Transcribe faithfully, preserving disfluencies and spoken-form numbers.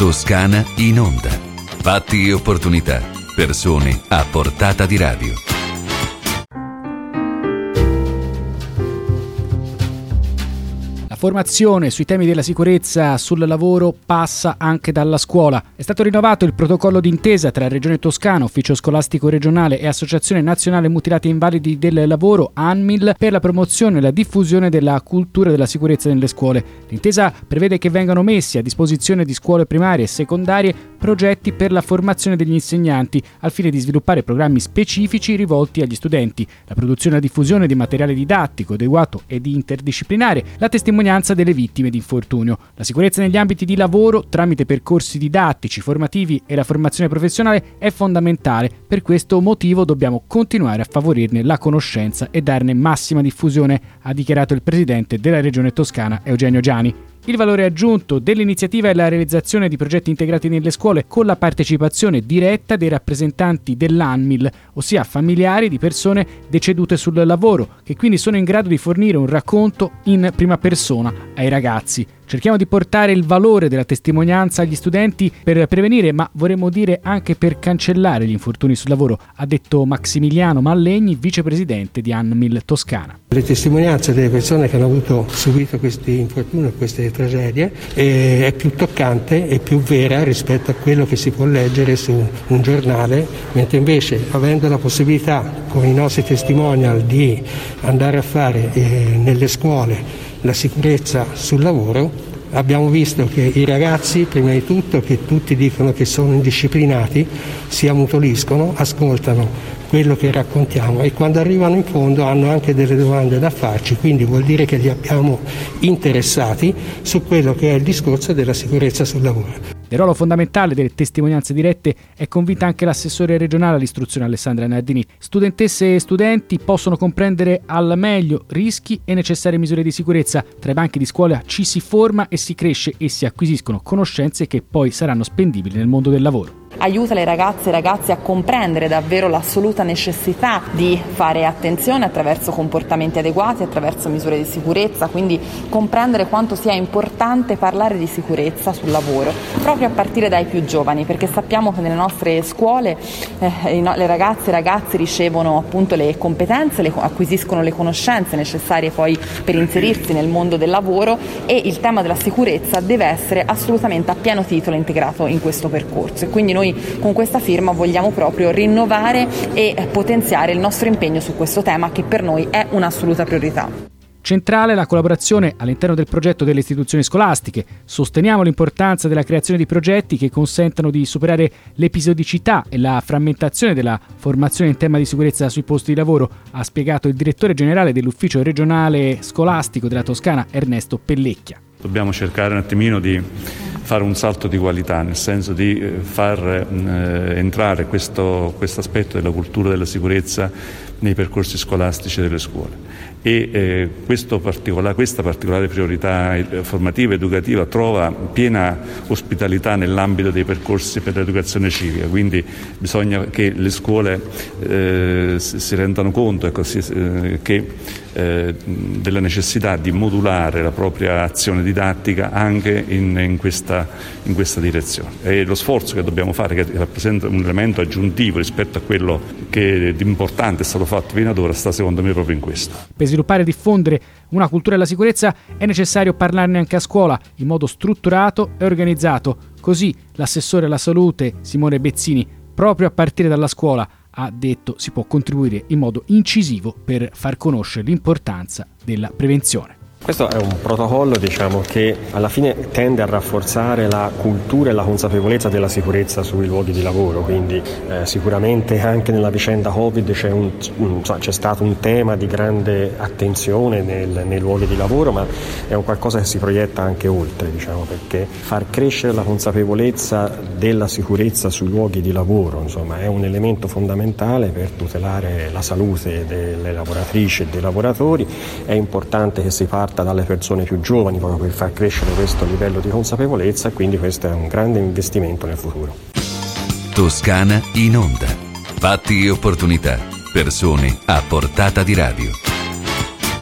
Toscana in onda. Fatti e opportunità. Persone a portata di radio. Formazione sui temi della sicurezza sul lavoro passa anche dalla scuola. È stato rinnovato il protocollo d'intesa tra Regione Toscana, Ufficio Scolastico Regionale e Associazione Nazionale Mutilati e Invalidi del Lavoro, ANMIL, per la promozione e la diffusione della cultura della sicurezza nelle scuole. L'intesa prevede che vengano messi a disposizione di scuole primarie e secondarie progetti per la formazione degli insegnanti, al fine di sviluppare programmi specifici rivolti agli studenti, la produzione e la diffusione di materiale didattico adeguato ed interdisciplinare, la testimonianza delle vittime di infortunio. La sicurezza negli ambiti di lavoro tramite percorsi didattici, formativi e la formazione professionale è fondamentale. Per questo motivo dobbiamo continuare a favorirne la conoscenza e darne massima diffusione, ha dichiarato il presidente della Regione Toscana Eugenio Giani. Il valore aggiunto dell'iniziativa è la realizzazione di progetti integrati nelle scuole con la partecipazione diretta dei rappresentanti dell'ANMIL, ossia familiari di persone decedute sul lavoro, che quindi sono in grado di fornire un racconto in prima persona ai ragazzi. Cerchiamo di portare il valore della testimonianza agli studenti per prevenire, ma vorremmo dire anche per cancellare gli infortuni sul lavoro, ha detto Massimiliano Mallegni, vicepresidente di ANMIL Toscana. Le testimonianze delle persone che hanno avuto subito questi infortuni, queste tragedie, eh, è più toccante e più vera rispetto a quello che si può leggere su un giornale, mentre invece, avendo la possibilità con i nostri testimonial di andare a fare eh, nelle scuole la sicurezza sul lavoro, abbiamo visto che i ragazzi, prima di tutto, che tutti dicono che sono indisciplinati, si ammutoliscono, ascoltano quello che raccontiamo e quando arrivano in fondo hanno anche delle domande da farci, quindi vuol dire che li abbiamo interessati su quello che è il discorso della sicurezza sul lavoro. Del ruolo fondamentale delle testimonianze dirette è convinta anche l'assessore regionale all'istruzione Alessandra Nardini. Studentesse e studenti possono comprendere al meglio rischi e necessarie misure di sicurezza. Tra i banchi di scuola ci si forma e si cresce e si acquisiscono conoscenze che poi saranno spendibili nel mondo del lavoro. Aiuta le ragazze e i ragazzi a comprendere davvero l'assoluta necessità di fare attenzione attraverso comportamenti adeguati, attraverso misure di sicurezza, quindi comprendere quanto sia importante parlare di sicurezza sul lavoro, proprio a partire dai più giovani, perché sappiamo che nelle nostre scuole eh, le ragazze e i ragazzi ricevono appunto le competenze, le, acquisiscono le conoscenze necessarie poi per inserirsi nel mondo del lavoro e il tema della sicurezza deve essere assolutamente a pieno titolo integrato in questo percorso e quindi noi con questa firma vogliamo proprio rinnovare e potenziare il nostro impegno su questo tema che per noi è un'assoluta priorità. Centrale la collaborazione all'interno del progetto delle istituzioni scolastiche. Sosteniamo l'importanza della creazione di progetti che consentano di superare l'episodicità e la frammentazione della formazione in tema di sicurezza sui posti di lavoro, ha spiegato il direttore generale dell'Ufficio Regionale Scolastico della Toscana, Ernesto Pellecchia. Dobbiamo cercare un attimino di fare un salto di qualità, nel senso di far eh, entrare questo aspetto della cultura della sicurezza nei percorsi scolastici delle scuole. E eh, questo particolare, questa particolare priorità formativa e educativa trova piena ospitalità nell'ambito dei percorsi per l'educazione civica, quindi bisogna che le scuole eh, si rendano conto ecco, si, eh, che, eh, della necessità di modulare la propria azione didattica anche in, in, questa, in questa direzione. E lo sforzo che dobbiamo fare, che rappresenta un elemento aggiuntivo rispetto a quello che di importante è stato fatto fino ad ora, sta secondo me proprio in questo. Per sviluppare e diffondere una cultura della sicurezza è necessario parlarne anche a scuola in modo strutturato e organizzato. Così l'assessore alla salute Simone Bezzini, proprio a partire dalla scuola, ha detto si può contribuire in modo incisivo per far conoscere l'importanza della prevenzione. Questo è un protocollo diciamo, che alla fine tende a rafforzare la cultura e la consapevolezza della sicurezza sui luoghi di lavoro, quindi eh, sicuramente anche nella vicenda Covid c'è, un, un, c'è stato un tema di grande attenzione nel, nei luoghi di lavoro, ma è un qualcosa che si proietta anche oltre, diciamo, perché far crescere la consapevolezza della sicurezza sui luoghi di lavoro insomma, è un elemento fondamentale per tutelare la salute delle lavoratrici e dei lavoratori. È importante che si parta dalle persone più giovani proprio per far crescere questo livello di consapevolezza e quindi questo è un grande investimento nel futuro. Toscana in onda. Fatti e opportunità. Persone a portata di radio.